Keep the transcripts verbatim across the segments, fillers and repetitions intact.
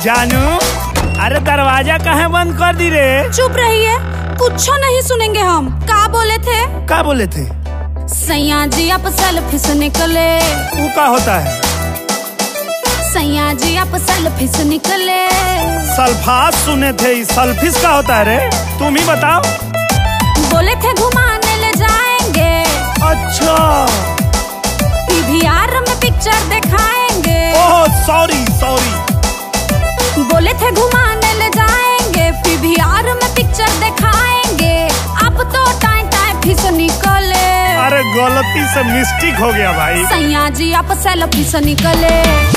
जानू, अरे दरवाजा काहे बंद कर दी रे? चुप रहिए, कुछ नहीं सुनेंगे हम। का बोले थे? का बोले थे? सैया जी आप सेल्फी से निकले। वो का होता है? सैया जी आप सेल्फी से निकले। सल्फास सुने थे, सल्फिस का होता है रे? तुम ही बताओ। बोले थे घुमाने ले जाएंगे। अच्छा, पीवीआर में पिक्चर दिखाएंगे। Oh sorry sorry. बोले थे घुमाने ले जाएंगे, पीवीआर में पिक्चर दिखाएंगे। आप तो टाइम टाइम फिर से निकले। अरे गलती से मिस्टेक हो गया भाई। सैया जी आप सेल्फी से निकले।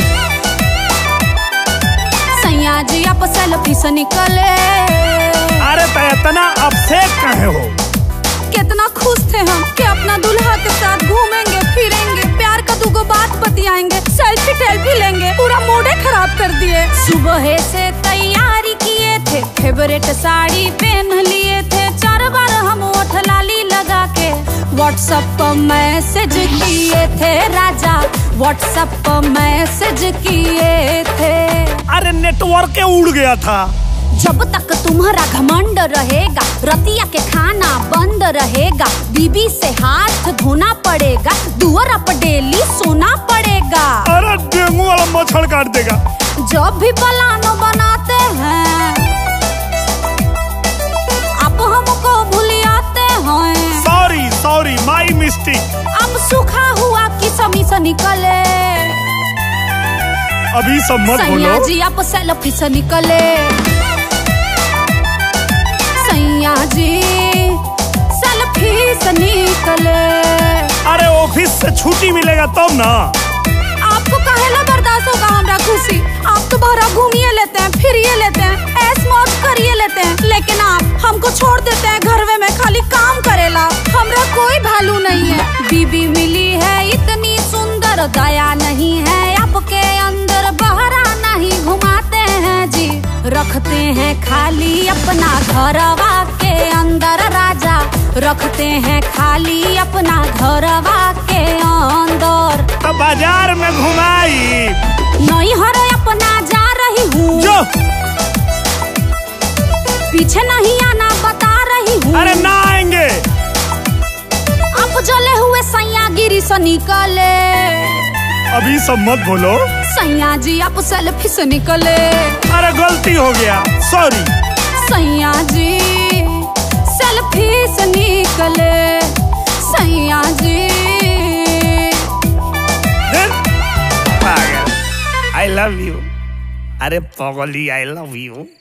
सैया जी आप सेल्फी से निकले। अरे तो इतना अपसेट काहे हो? कितना खुश थे हम कि अपना दुल्हा के साथ घूमेंगे फिरेंगे, प्यार का दुगो बात बतियाएंगे, सेल्फी टेल्फी लेंगे। पूरा मूडे खराब कर दिए। सुबह से तैयारी किए थे, फेवरेट साड़ी पहन लिए थे। चार बार हम ओठ लाली लगा के व्हाट्सएप पर मैसेज किए थे। राजा व्हाट्सएप पर मैसेज किए थे। अरे नेटवर्क के उड़ गया था। जब तक तुम्हारा घमंड रहेगा, रतिया के खाना बंद रहेगा। बीबी से हाथ धोना पड़ेगा, दुआर पर डेली सोना पड़ेगा। अरे डेंगू वाला मच्छर काट देगा। जब भी प्लान बनाते हैं आप हमको भूलियाते हैं। Sorry sorry my mistake. अब सूखा हुआ किसमी से निकले। अभी सब मत बोलो। सैया जी आप सेल्फी से निकले। सैया जी सेल्फी से निकले। अरे ऑफिस से छुट्टी मिलेगा तब ना। आपको काहेला बर्दाश्त होगा हमरा खुशी? आप तो बाहर घूमिए लेते हैं, फिरिए लेते हैं, ऐश मौज करिए लेते हैं, लेकिन आप हमको छोड़ देते हैं घरवे में खाली काम करेला। हमरा कोई भालू नहीं है। बीबी मिली है इतनी सुंदर, दया नहीं है आपके अंदर। बहरा नहीं घुमाते हैं जी, रखते हैं खाली अपना घरवा के अंदर। राजा रखते हैं खाली अपना घरवा के अंदर। तो बाजार में घुमाई नहीं हर अपना जा रही हूँ, जो पीछे नहीं आना बता रही हूँ। अरे ना आएंगे। आप जले हुए सैया गिरी से निकले। अभी सब मत बोलो। सैया जी आप सेल्फी से निकले। अरे गलती हो गया, सॉरी। सैया जी सेल्फी से निकले। सैया जी आई लव यू। अरे पगली आई लव यू।